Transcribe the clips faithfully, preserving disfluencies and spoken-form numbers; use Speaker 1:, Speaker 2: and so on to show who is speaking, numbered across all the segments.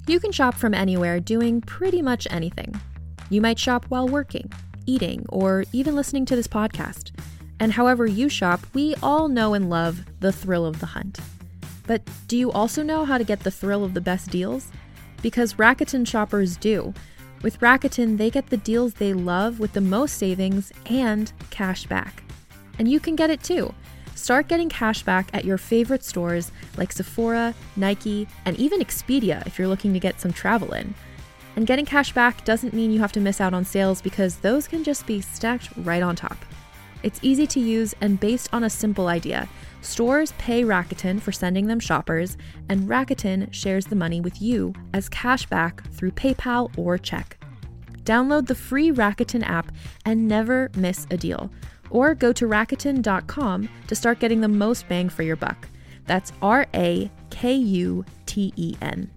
Speaker 1: You can shop from anywhere doing pretty much anything. You might shop while working, eating, or even listening to this podcast. And however you shop, we all know and love the thrill of the hunt. But do you also know how to get the thrill of the best deals? Because Rakuten shoppers do. With Rakuten, they get the deals they love with the most savings and cash back. And you can get it too. Start getting cash back at your favorite stores like Sephora, Nike, and even Expedia if you're looking to get some travel in. And getting cash back doesn't mean you have to miss out on sales because those can just be stacked right on top. It's easy to use and based on a simple idea. Stores pay Rakuten for sending them shoppers, and Rakuten shares the money with you as cash back through PayPal or check. Download the free Rakuten app and never miss a deal. Or go to Rakuten dot com to start getting the most bang for your buck. That's R A K U T E N.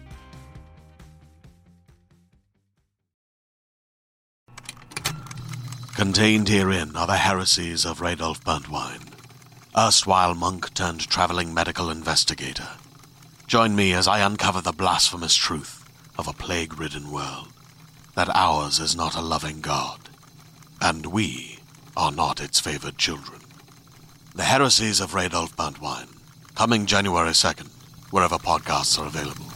Speaker 2: Contained herein are the heresies of Radolf Burntwine, erstwhile monk turned traveling medical investigator. Join me as I uncover the blasphemous truth of a plague-ridden world, that ours is not a loving God, and we are not its favored children. The Heresies of Radolf Burntwine, coming January second, wherever podcasts are available.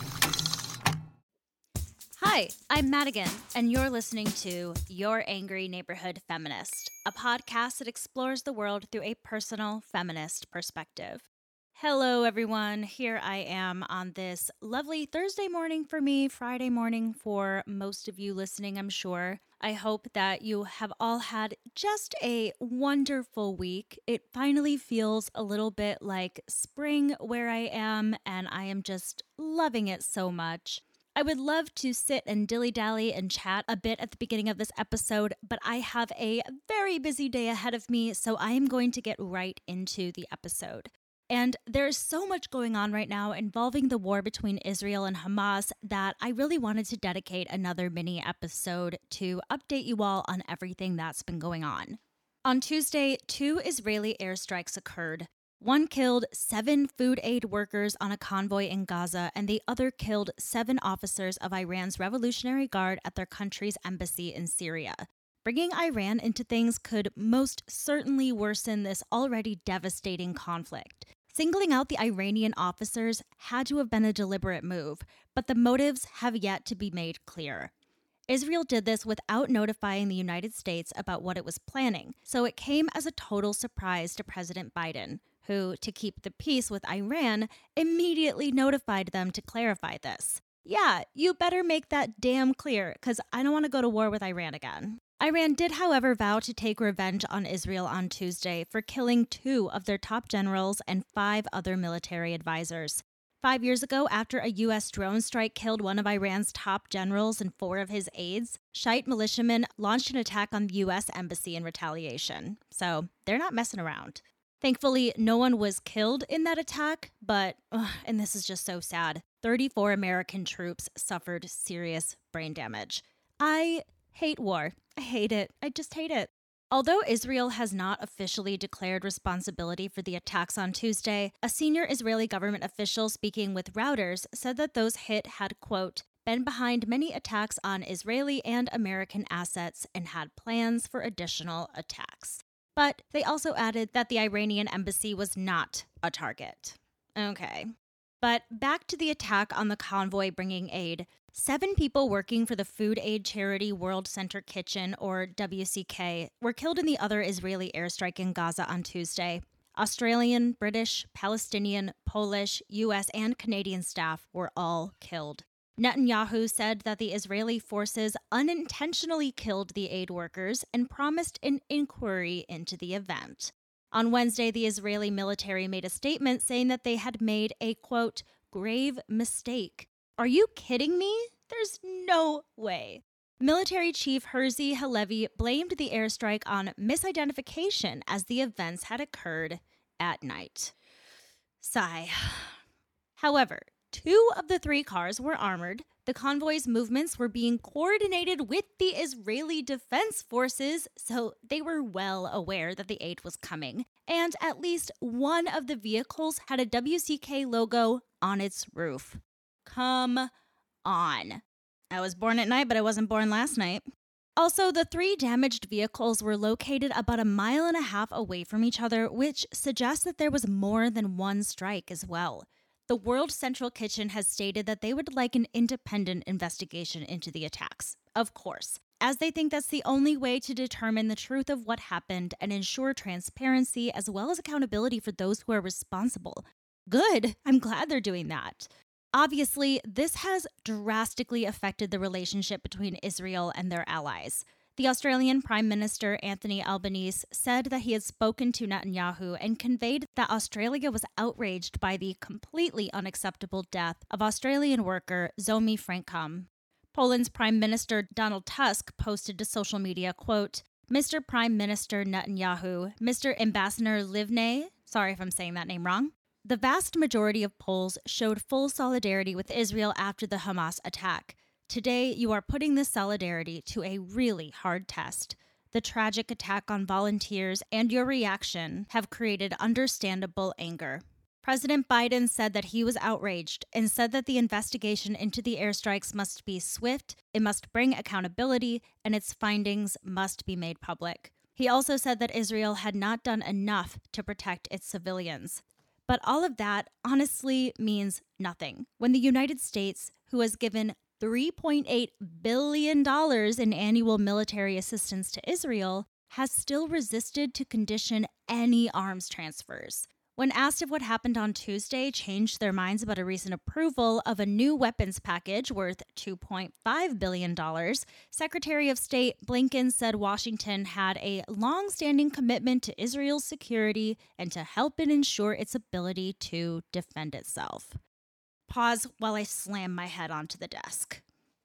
Speaker 3: Hi, I'm Madigan, and you're listening to Your Angry Neighborhood Feminist, a podcast that explores the world through a personal feminist perspective. Hello, everyone. Here I am on this lovely Thursday morning for me, Friday morning for most of you listening, I'm sure. I hope that you have all had just a wonderful week. It finally feels a little bit like spring where I am, and I am just loving it so much. I would love to sit and dilly-dally and chat a bit at the beginning of this episode, but I have a very busy day ahead of me, so I am going to get right into the episode. And there's so much going on right now involving the war between Israel and Hamas that I really wanted to dedicate another mini episode to update you all on everything that's been going on. On Tuesday, two Israeli airstrikes occurred. One killed seven food aid workers on a convoy in Gaza, and the other killed seven officers of Iran's Revolutionary Guard at their country's embassy in Syria. Bringing Iran into things could most certainly worsen this already devastating conflict. Singling out the Iranian officers had to have been a deliberate move, but the motives have yet to be made clear. Israel did this without notifying the United States about what it was planning, so it came as a total surprise to President Biden, who, to keep the peace with Iran, immediately notified them to clarify this. Yeah, you better make that damn clear, because I don't want to go to war with Iran again. Iran did, however, vow to take revenge on Israel on Tuesday for killing two of their top generals and five other military advisors. Five years ago, after a U S drone strike killed one of Iran's top generals and four of his aides, Shiite militiamen launched an attack on the U S embassy in retaliation. So they're not messing around. Thankfully, no one was killed in that attack, but, ugh, and this is just so sad, thirty-four American troops suffered serious brain damage. I hate war. I hate it. I just hate it. Although Israel has not officially declared responsibility for the attacks on Tuesday, a senior Israeli government official speaking with Reuters said that those hit had, quote, been behind many attacks on Israeli and American assets and had plans for additional attacks. But they also added that the Iranian embassy was not a target. Okay. But back to the attack on the convoy bringing aid. Seven people working for the food aid charity World Center Kitchen, or W C K, were killed in the other Israeli airstrike in Gaza on Tuesday. Australian, British, Palestinian, Polish, U S, and Canadian staff were all killed. Netanyahu said that the Israeli forces unintentionally killed the aid workers and promised an inquiry into the event. On Wednesday, the Israeli military made a statement saying that they had made a, quote, grave mistake. Are you kidding me? There's no way. Military Chief Herzi Halevi blamed the airstrike on misidentification as the events had occurred at night. Sigh. However, two of the three cars were armored. The convoy's movements were being coordinated with the Israeli Defense Forces, so they were well aware that the aid was coming. And at least one of the vehicles had a W C K logo on its roof. Come on. I was born at night, but I wasn't born last night. Also, the three damaged vehicles were located about a mile and a half away from each other, which suggests that there was more than one strike as well. The World Central Kitchen has stated that they would like an independent investigation into the attacks, of course, as they think that's the only way to determine the truth of what happened and ensure transparency as well as accountability for those who are responsible. Good. I'm glad they're doing that. Obviously, this has drastically affected the relationship between Israel and their allies. The Australian Prime Minister Anthony Albanese said that he had spoken to Netanyahu and conveyed that Australia was outraged by the completely unacceptable death of Australian worker Zomi Frankcom. Poland's Prime Minister Donald Tusk posted to social media, quote, Mister Prime Minister Netanyahu, Mister Ambassador Livne, sorry if I'm saying that name wrong, the vast majority of Poles showed full solidarity with Israel after the Hamas attack. Today, you are putting this solidarity to a really hard test. The tragic attack on volunteers and your reaction have created understandable anger. President Biden said that he was outraged and said that the investigation into the airstrikes must be swift, it must bring accountability, and its findings must be made public. He also said that Israel had not done enough to protect its civilians. But all of that honestly means nothing when the United States, who has given three point eight billion dollars in annual military assistance to Israel, has still resisted to condition any arms transfers. When asked if what happened on Tuesday changed their minds about a recent approval of a new weapons package worth two point five billion dollars, Secretary of State Blinken said Washington had a long-standing commitment to Israel's security and to help it ensure its ability to defend itself. Pause while I slam my head onto the desk.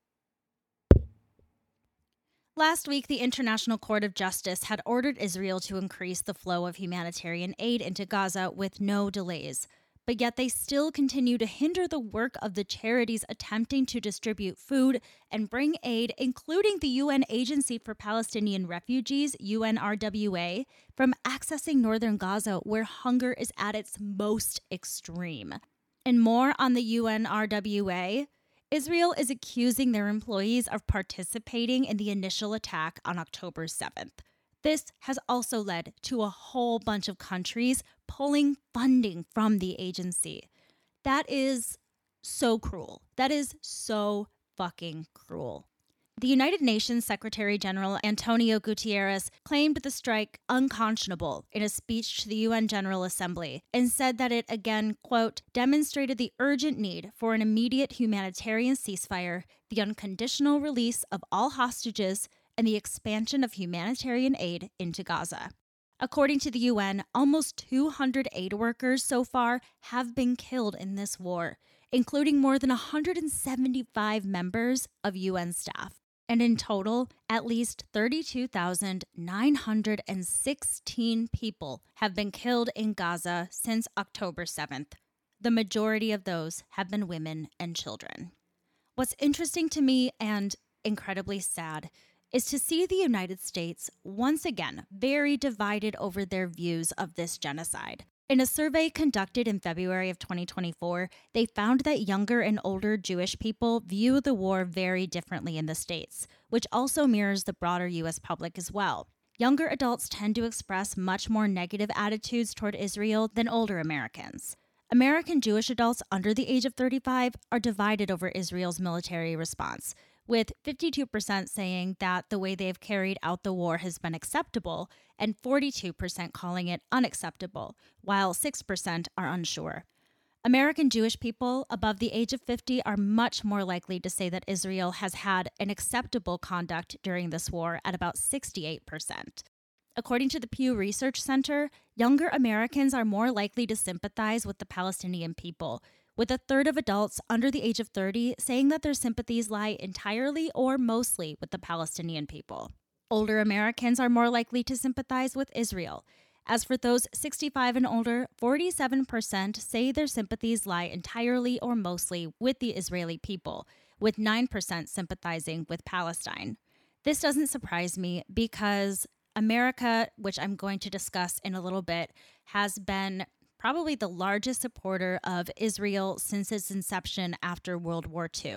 Speaker 3: Last week, the International Court of Justice had ordered Israel to increase the flow of humanitarian aid into Gaza with no delays, but yet they still continue to hinder the work of the charities attempting to distribute food and bring aid, including the U N Agency for Palestinian Refugees, U N R W A, from accessing northern Gaza, where hunger is at its most extreme. And more on the U N R W A. Israel is accusing their employees of participating in the initial attack on October seventh. This has also led to a whole bunch of countries pulling funding from the agency. That is so cruel. That is so fucking cruel. The United Nations Secretary General Antonio Guterres claimed the strike unconscionable in a speech to the U N General Assembly and said that it again, quote, demonstrated the urgent need for an immediate humanitarian ceasefire, the unconditional release of all hostages, and the expansion of humanitarian aid into Gaza. According to the U N, almost two hundred aid workers so far have been killed in this war, including more than one hundred seventy-five members of U N staff. And in total, at least thirty-two thousand nine hundred sixteen people have been killed in Gaza since October seventh. The majority of those have been women and children. What's interesting to me and incredibly sad is to see the United States once again very divided over their views of this genocide. In a survey conducted in February of twenty twenty-four, they found that younger and older Jewish people view the war very differently in the States, which also mirrors the broader U S public as well. Younger adults tend to express much more negative attitudes toward Israel than older Americans. American Jewish adults under the age of thirty-five are divided over Israel's military response, with fifty-two percent saying that the way they've carried out the war has been acceptable and forty-two percent calling it unacceptable, while six percent are unsure. American Jewish people above the age of fifty are much more likely to say that Israel has had an acceptable conduct during this war at about sixty-eight percent. According to the Pew Research Center, younger Americans are more likely to sympathize with the Palestinian people, with a third of adults under the age of thirty saying that their sympathies lie entirely or mostly with the Palestinian people. Older Americans are more likely to sympathize with Israel. As for those sixty-five and older, forty-seven percent say their sympathies lie entirely or mostly with the Israeli people, with nine percent sympathizing with Palestine. This doesn't surprise me because America, which I'm going to discuss in a little bit, has been probably the largest supporter of Israel since its inception after World War Two.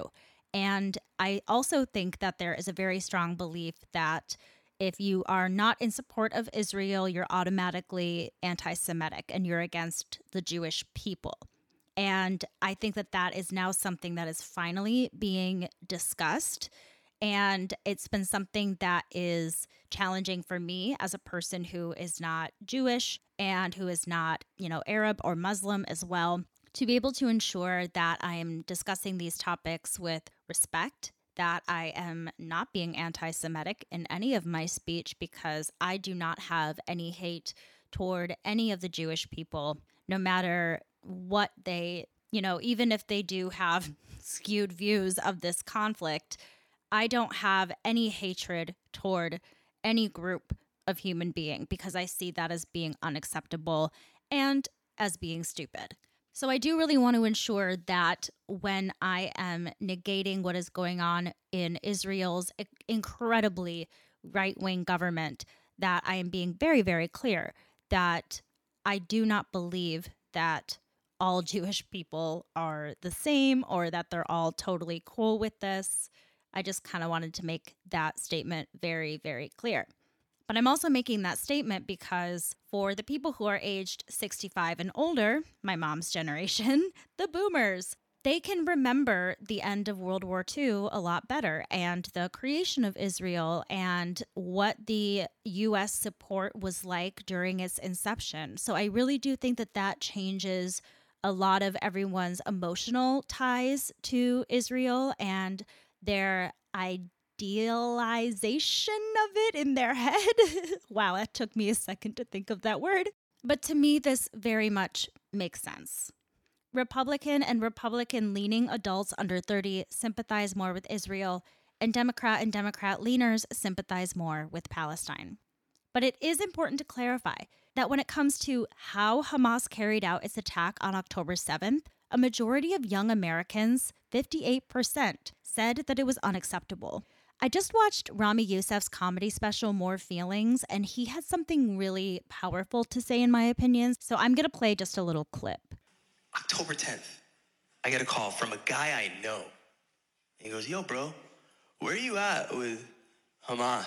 Speaker 3: And I also think that there is a very strong belief that if you are not in support of Israel, you're automatically anti-Semitic and you're against the Jewish people. And I think that that is now something that is finally being discussed. And it's been something that is challenging for me as a person who is not Jewish and who is not, you know, Arab or Muslim as well, to be able to ensure that I am discussing these topics with respect, that I am not being anti-Semitic in any of my speech, because I do not have any hate toward any of the Jewish people, no matter what they, you know, even if they do have skewed views of this conflict, I don't have any hatred toward any group of human being, because I see that as being unacceptable and as being stupid. So I do really want to ensure that when I am negating what is going on in Israel's incredibly right-wing government, that I am being very, very clear that I do not believe that all Jewish people are the same or that they're all totally cool with this. I just kind of wanted to make that statement very, very clear. But I'm also making that statement because for the people who are aged sixty-five and older, my mom's generation, the boomers, they can remember the end of World War Two a lot better and the creation of Israel and what the U S support was like during its inception. So I really do think that that changes a lot of everyone's emotional ties to Israel and their idealization of it in their head. Wow, that took me a second to think of that word. But to me, this very much makes sense. Republican and Republican-leaning adults under thirty sympathize more with Israel, and Democrat and Democrat-leaners sympathize more with Palestine. But it is important to clarify that when it comes to how Hamas carried out its attack on October seventh, a majority of young Americans, fifty-eight percent, said that it was unacceptable. I just watched Rami Youssef's comedy special, More Feelings, and he had something really powerful to say, in my opinion. So I'm going to play just a little clip.
Speaker 4: October tenth, I get a call from a guy I know. He goes, yo, bro, where are you at with Hamas?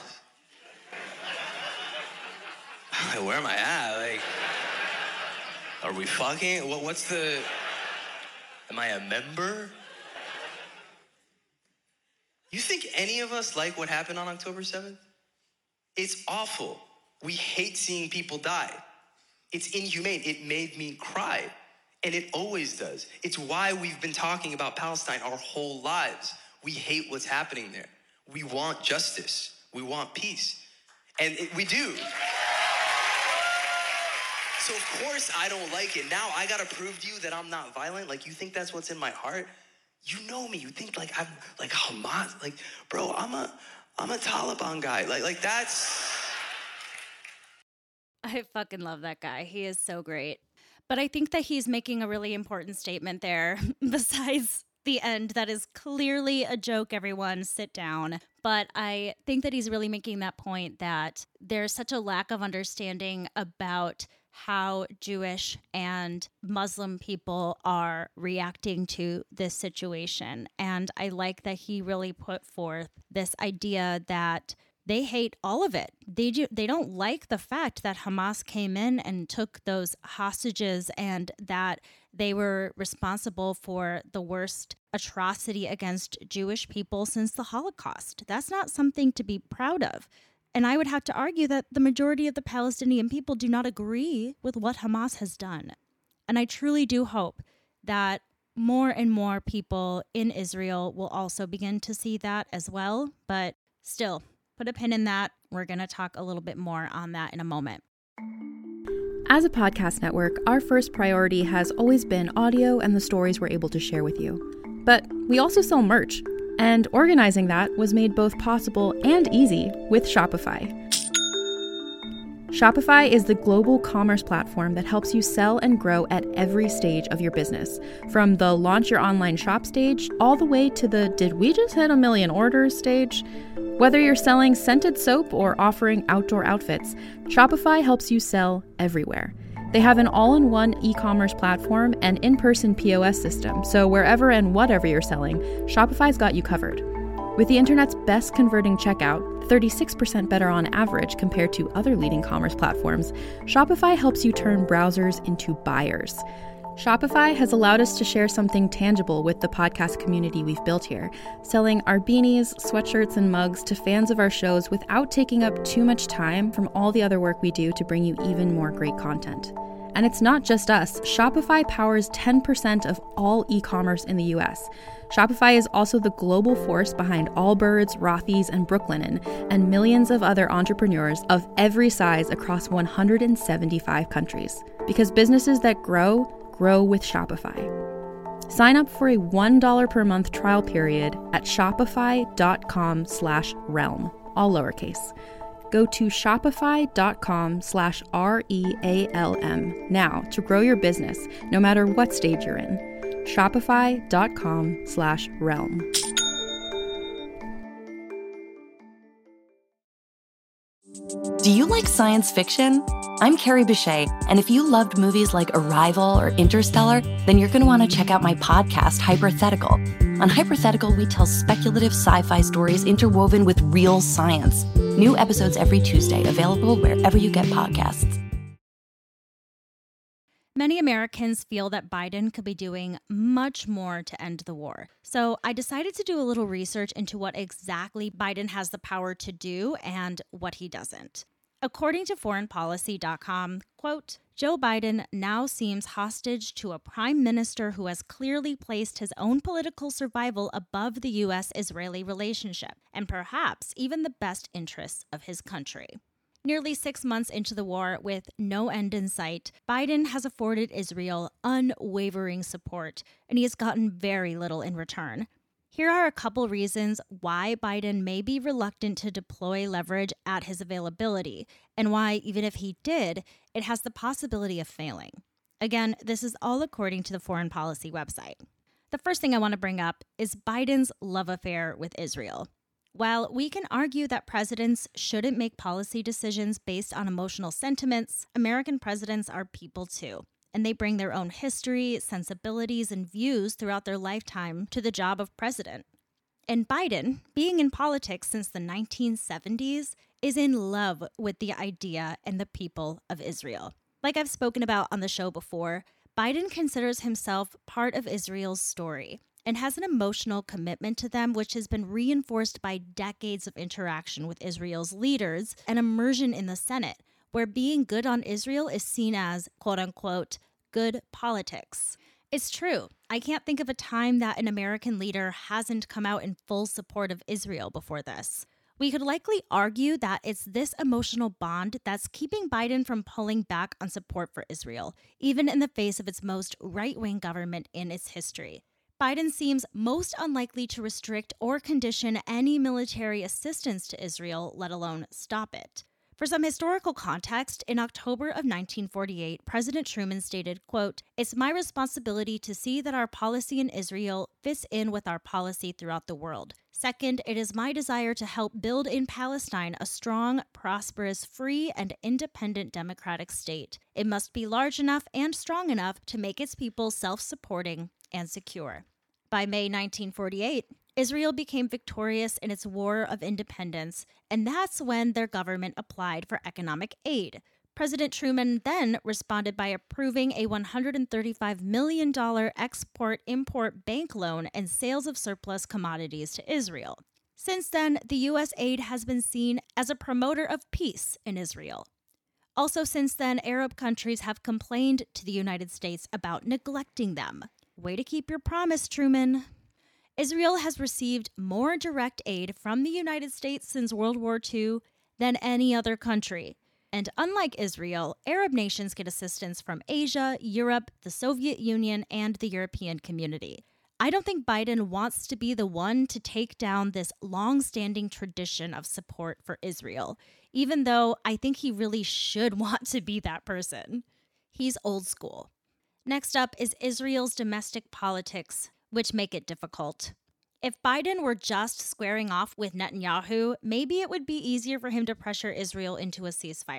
Speaker 4: I'm like, where am I at? Like, are we fucking? What, what's the... Am I a member? You think any of us like what happened on October seventh? It's awful. We hate seeing people die. It's inhumane. It made me cry. And it always does. It's why we've been talking about Palestine our whole lives. We hate what's happening there. We want justice. We want peace. And it, we do. So of course I don't like it. Now I gotta prove to you that I'm not violent. Like, you think that's what's in my heart? You know me. You think like I'm like Hamas. Like, bro, I'm a I'm a Taliban guy. Like like that's.
Speaker 3: I fucking love that guy. He is so great. But I think that he's making a really important statement there, besides the end that is clearly a joke, everyone, sit down. But I think that he's really making that point that there's such a lack of understanding about how Jewish and Muslim people are reacting to this situation. And I like that he really put forth this idea that they hate all of it. They do, they don't like the fact that Hamas came in and took those hostages and that they were responsible for the worst atrocity against Jewish people since the Holocaust. That's not something to be proud of. And I would have to argue that the majority of the Palestinian people do not agree with what Hamas has done. And I truly do hope that more and more people in Israel will also begin to see that as well. But still, put a pin in that. We're going to talk a little bit more on that in a moment.
Speaker 1: As a podcast network, our first priority has always been audio and the stories we're able to share with you. But we also sell merch, and organizing that was made both possible and easy with Shopify. Shopify is the global commerce platform that helps you sell and grow at every stage of your business, from the launch your online shop stage all the way to the did we just hit a million orders stage. Whether you're selling scented soap or offering outdoor outfits, Shopify helps you sell everywhere. They have an all-in-one e-commerce platform and in-person P O S system, so wherever and whatever you're selling, Shopify's got you covered. With the internet's best converting checkout, thirty-six percent better on average compared to other leading commerce platforms, Shopify helps you turn browsers into buyers. Shopify has allowed us to share something tangible with the podcast community we've built here, selling our beanies, sweatshirts, and mugs to fans of our shows without taking up too much time from all the other work we do to bring you even more great content. And it's not just us. Shopify powers ten percent of all e-commerce in the U S. Shopify is also the global force behind Allbirds, Rothy's, and Brooklinen, and millions of other entrepreneurs of every size across one hundred seventy-five countries. Because businesses that grow, grow with Shopify. Sign up for a one dollar per month trial period at shopify.com slash realm, all lowercase. Go to shopify.com slash R-E-A-L-M now to grow your business, no matter what stage you're in. Shopify.com slash realm.
Speaker 5: Do you like science fiction? I'm Carrie Bechet, and if you loved movies like Arrival or Interstellar, then you're going to want to check out my podcast, Hypothetical. On Hypothetical, we tell speculative sci-fi stories interwoven with real science. New episodes every Tuesday, available wherever you get podcasts.
Speaker 3: Many Americans feel that Biden could be doing much more to end the war. So I decided to do a little research into what exactly Biden has the power to do and what he doesn't. According to foreign policy dot com, quote, Joe Biden now seems hostage to a prime minister who has clearly placed his own political survival above the U S Israeli relationship, and perhaps even the best interests of his country. Nearly six months into the war, with no end in sight, Biden has afforded Israel unwavering support, and he has gotten very little in return. Here are a couple reasons why Biden may be reluctant to deploy leverage at his availability, and why, even if he did, it has the possibility of failing. Again, this is all according to the Foreign Policy website. The first thing I want to bring up is Biden's love affair with Israel. While we can argue that presidents shouldn't make policy decisions based on emotional sentiments, American presidents are people too, and they bring their own history, sensibilities, and views throughout their lifetime to the job of president. And Biden, being in politics since the nineteen seventies, is in love with the idea and the people of Israel. Like I've spoken about on the show before, Biden considers himself part of Israel's story and has an emotional commitment to them, which has been reinforced by decades of interaction with Israel's leaders and immersion in the Senate, where being good on Israel is seen as, quote-unquote, good politics. It's true. I can't think of a time that an American leader hasn't come out in full support of Israel before this. We could likely argue that it's this emotional bond that's keeping Biden from pulling back on support for Israel, even in the face of its most right-wing government in its history. Biden seems most unlikely to restrict or condition any military assistance to Israel, let alone stop it. For some historical context, in October of nineteen forty-eight, President Truman stated, quote, "It's my responsibility to see that our policy in Israel fits in with our policy throughout the world. Second, it is my desire to help build in Palestine a strong, prosperous, free, and independent democratic state. It must be large enough and strong enough to make its people self-supporting and secure." By May nineteen forty-eight, Israel became victorious in its war of independence, and that's when their government applied for economic aid. President Truman then responded by approving a one hundred thirty-five million dollars export-import bank loan and sales of surplus commodities to Israel. Since then, the U S aid has been seen as a promoter of peace in Israel. Also, since then, Arab countries have complained to the United States about neglecting them. Way to keep your promise, Truman. Israel has received more direct aid from the United States since World War Two than any other country. And unlike Israel, Arab nations get assistance from Asia, Europe, the Soviet Union, and the European community. I don't think Biden wants to be the one to take down this long-standing tradition of support for Israel, even though I think he really should want to be that person. He's old school. Next up is Israel's domestic politics, which make it difficult. If Biden were just squaring off with Netanyahu, maybe it would be easier for him to pressure Israel into a ceasefire.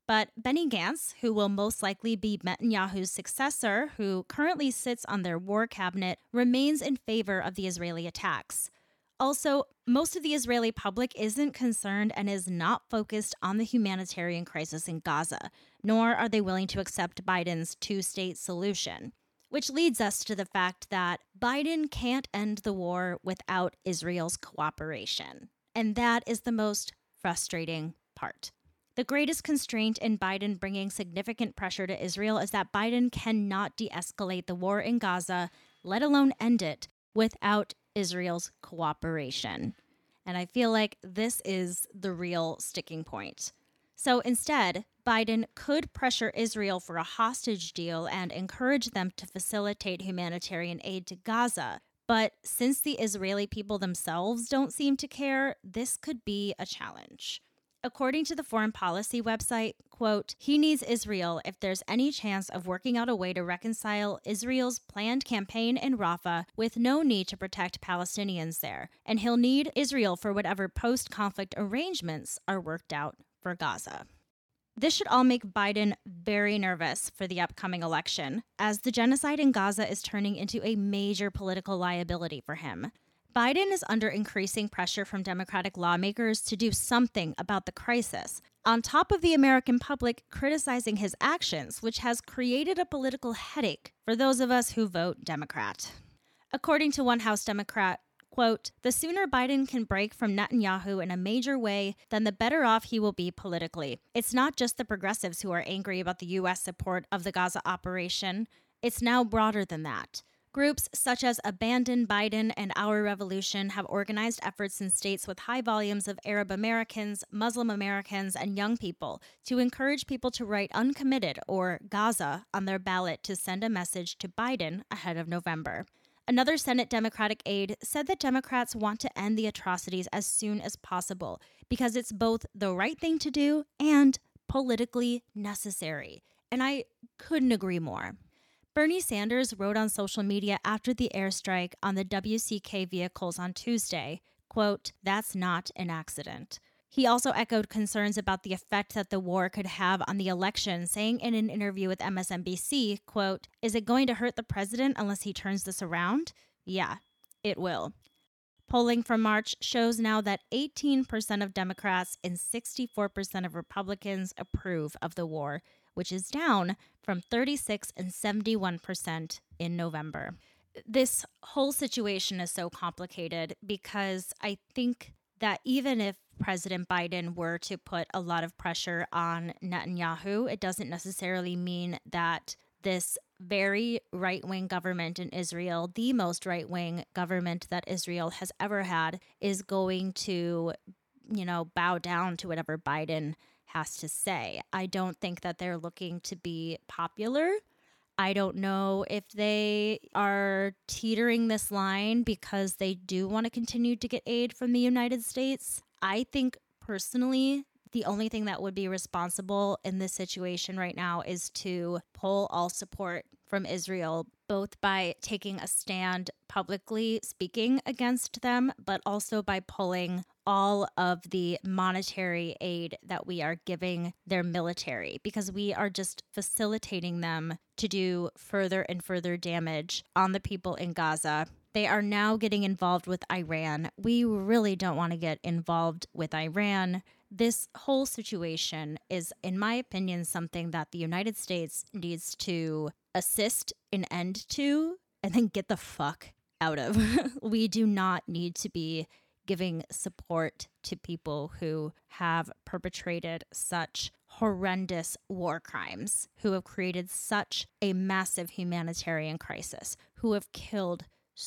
Speaker 3: But Benny Gantz, who will most likely be Netanyahu's successor, who currently sits on their war cabinet, remains in favor of the Israeli attacks. Also, most of the Israeli public isn't concerned and is not focused on the humanitarian crisis in Gaza, nor are they willing to accept Biden's two-state solution. Which leads us to the fact that Biden can't end the war without Israel's cooperation. And that is the most frustrating part. The greatest constraint in Biden bringing significant pressure to Israel is that Biden cannot de-escalate the war in Gaza, let alone end it, without Israel's cooperation. And I feel like this is the real sticking point. So instead, Biden could pressure Israel for a hostage deal and encourage them to facilitate humanitarian aid to Gaza. But since the Israeli people themselves don't seem to care, this could be a challenge. According to the foreign policy website, quote, he needs Israel if there's any chance of working out a way to reconcile Israel's planned campaign in Rafah with no need to protect Palestinians there. And he'll need Israel for whatever post-conflict arrangements are worked out for Gaza. This should all make Biden very nervous for the upcoming election, as the genocide in Gaza is turning into a major political liability for him. Biden is under increasing pressure from Democratic lawmakers to do something about the crisis, on top of the American public criticizing his actions, which has created a political headache for those of us who vote Democrat. According to one House Democrat, quote, the sooner Biden can break from Netanyahu in a major way, then the better off he will be politically. It's not just the progressives who are angry about the U S support of the Gaza operation. It's now broader than that. Groups such as Abandon Biden and Our Revolution have organized efforts in states with high volumes of Arab Americans, Muslim Americans, and young people to encourage people to write uncommitted or Gaza on their ballot to send a message to Biden ahead of November. Another Senate Democratic aide said that Democrats want to end the atrocities as soon as possible because it's both the right thing to do and politically necessary. And I couldn't agree more. Bernie Sanders wrote on social media after the airstrike on the W C K vehicles on Tuesday, quote, that's not an accident. He also echoed concerns about the effect that the war could have on the election, saying in an interview with M S N B C, quote, is it going to hurt the president unless he turns this around? Yeah, it will. Polling from March shows now that eighteen percent of Democrats and sixty-four percent of Republicans approve of the war, which is down from thirty-six and seventy-one percent in November. This whole situation is so complicated because I think that even if President Biden were to put a lot of pressure on Netanyahu, it doesn't necessarily mean that this very right-wing government in Israel, the most right-wing government that Israel has ever had, is going to, you know, bow down to whatever Biden has to say. I don't think that they're looking to be popular. I don't know if they are teetering this line because they do want to continue to get aid from the United States. I think personally, the only thing that would be responsible in this situation right now is to pull all support from Israel, both by taking a stand publicly speaking against them, but also by pulling all of the monetary aid that we are giving their military, because we are just facilitating them to do further and further damage on the people in Gaza. They are now getting involved with Iran. We really don't want to get involved with Iran. This whole situation is, in my opinion, something that the United States needs to assist an end to and then get the fuck out of. We do not need to be giving support to people who have perpetrated such horrendous war crimes, who have created such a massive humanitarian crisis, who have killed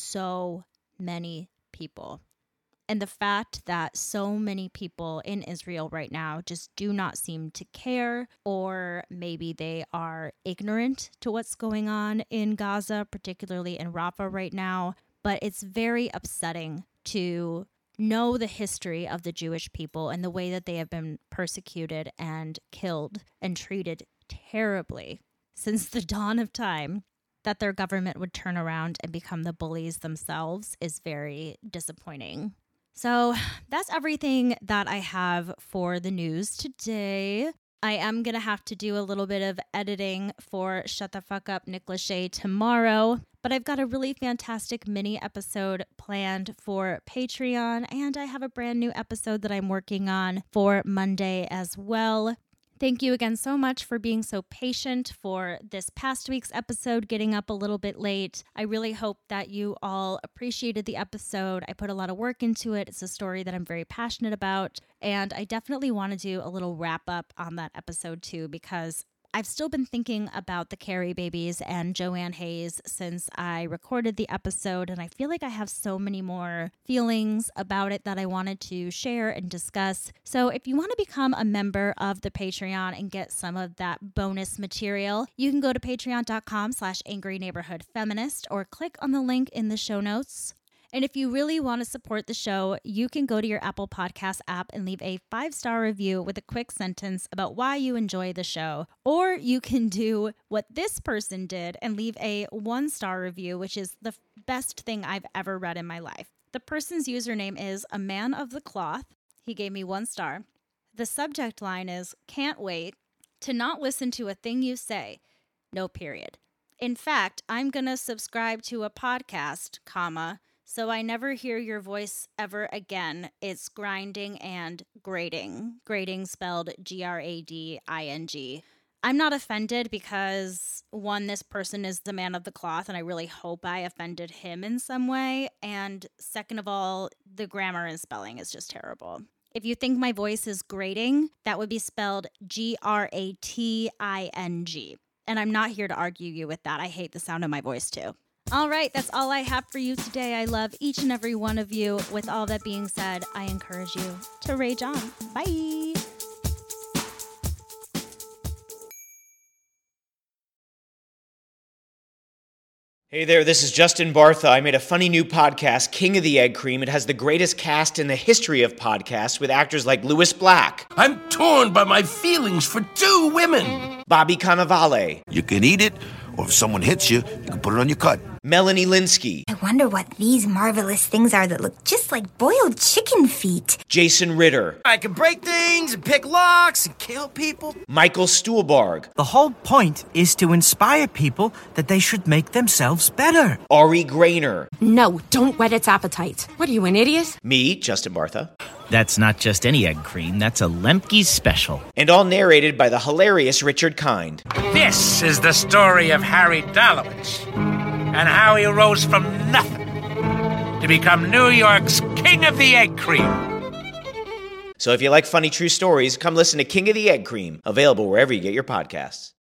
Speaker 3: so many people. And the fact that so many people in Israel right now just do not seem to care, or maybe they are ignorant to what's going on in Gaza, particularly in Rafah right now. But it's very upsetting to know the history of the Jewish people and the way that they have been persecuted and killed and treated terribly since the dawn of time. That their government would turn around and become the bullies themselves is very disappointing. So that's everything that I have for the news today. I am going to have to do a little bit of editing for Shut the Fuck Up, Nick Lachey tomorrow, but I've got a really fantastic mini episode planned for Patreon, and I have a brand new episode that I'm working on for Monday as well. Thank you again so much for being so patient for this past week's episode, getting up a little bit late. I really hope that you all appreciated the episode. I put a lot of work into it. It's a story that I'm very passionate about, and I definitely want to do a little wrap up on that episode too, because I've still been thinking about the Carey babies and Joanne Hayes since I recorded the episode, and I feel like I have so many more feelings about it that I wanted to share and discuss. So if you want to become a member of the Patreon and get some of that bonus material, you can go to patreon.com slash angry neighborhood feminist or click on the link in the show notes. And if you really want to support the show, you can go to your Apple Podcast app and leave a five-star review with a quick sentence about why you enjoy the show. Or you can do what this person did and leave a one-star review, which is the best thing I've ever read in my life. The person's username is a man of the cloth. He gave me one star. The subject line is, can't wait to not listen to a thing you say. No period. In fact, I'm going to subscribe to a podcast, comma, so I never hear your voice ever again. It's grinding and grating. Grating spelled G R A D I N G. I'm not offended because, one, this person is the man of the cloth, and I really hope I offended him in some way. And second of all, the grammar and spelling is just terrible. If you think my voice is grating, that would be spelled G R A T I N G. And I'm not here to argue you with that. I hate the sound of my voice too. All right, that's all I have for you today. I love each and every one of you. With all that being said, I encourage you to rage on. Bye.
Speaker 6: Hey there, this is Justin Bartha. I made a funny new podcast, King of the Egg Cream. It has the greatest cast in the history of podcasts with actors like Louis Black.
Speaker 7: I'm torn by my feelings for two women.
Speaker 6: Bobby Cannavale.
Speaker 8: You can eat it, or if someone hits you, you can put it on your cut.
Speaker 6: Melanie Linsky.
Speaker 9: I wonder what these marvelous things are that look just like boiled chicken feet.
Speaker 6: Jason Ritter.
Speaker 10: I can break things and pick locks and kill people.
Speaker 6: Michael Stuhlbarg.
Speaker 11: The whole point is to inspire people that they should make themselves better.
Speaker 6: Ari Grainer.
Speaker 12: No, don't whet its appetite. What are you, an idiot?
Speaker 6: Me, Justin Bartha.
Speaker 11: That's not just any egg cream, that's a Lemke's special.
Speaker 6: And all narrated by the hilarious Richard Kind.
Speaker 13: This is the story of Harry Dalowitz and how he rose from nothing to become New York's King of the Egg Cream.
Speaker 6: So if you like funny true stories, come listen to King of the Egg Cream, available wherever you get your podcasts.